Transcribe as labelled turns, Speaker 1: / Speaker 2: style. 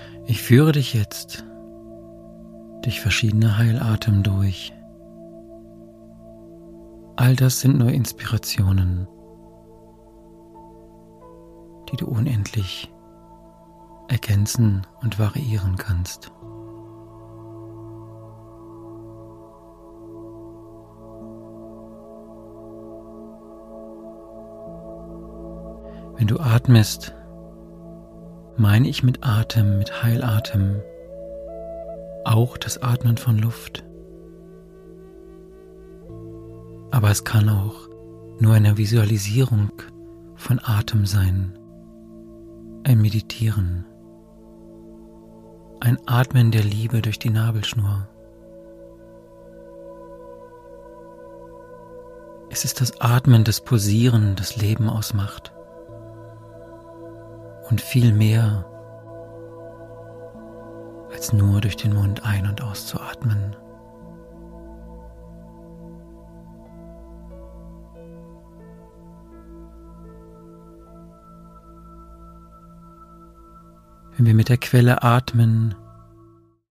Speaker 1: Ich führe dich jetzt durch verschiedene Heilatem durch. All das sind nur Inspirationen, die du unendlich ergänzen und variieren kannst. Wenn du atmest, meine ich mit Atem, mit Heilatem, auch das Atmen von Luft. Aber es kann auch nur eine Visualisierung von Atem sein, ein Meditieren, ein Atmen der Liebe durch die Nabelschnur. Es ist das Atmen, das Pulsieren, das Leben ausmacht. Und viel mehr als nur durch den Mund ein- und auszuatmen. Wenn wir mit der Quelle atmen,